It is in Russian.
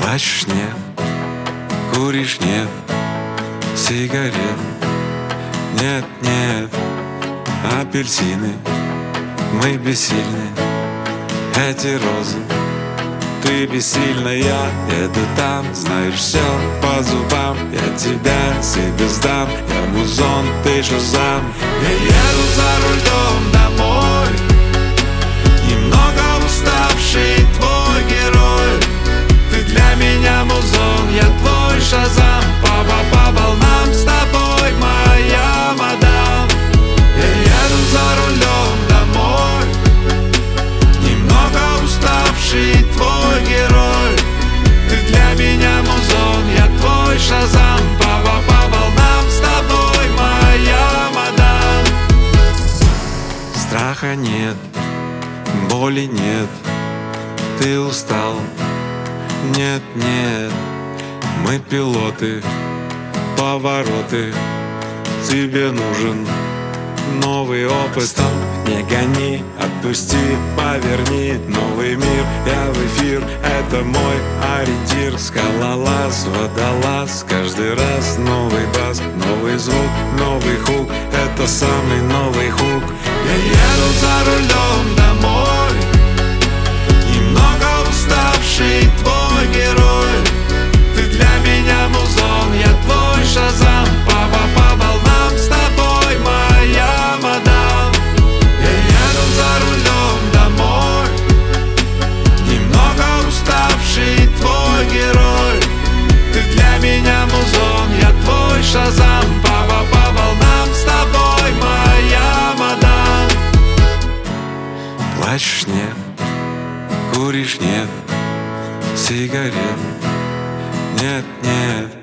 Плачешь нет, куришь нет, сигарет нет, нет, апельсины, мы бессильны. Эти розы, ты бессильна, я еду там, знаешь все по зубам. Я тебя себе сдам, я музон, ты шазам. Я еду за рулем домой, немного уставший твой герой. Ты для меня музон, я твой шазам. По волнам с тобой, моя мадам. Я еду за рулем домой, немного уставший твой герой. Ты для меня музон, я твой шазам. По волнам с тобой, моя мадам. Страха нет, боли нет, ты устал. Нет, нет, мы пилоты, повороты. Тебе нужен новый опыт. Стоп, не гони, отпусти, поверни. Новый мир, я в эфир, это мой ориентир. Скалолаз, водолаз, каждый раз новый бас, новый звук, новый хук. Это самый новый хук. Я еду за рулем домой, немного уставший твой герой. Ты для меня музон, я твой шазам. По волнам с тобой, моя мадам. Я еду за рулем домой, немного уставший твой герой. Ты для меня музон, я твой шазам. По волнам с тобой, моя мадам. Плачешь нет, куришь нет, сигарет нет, нет,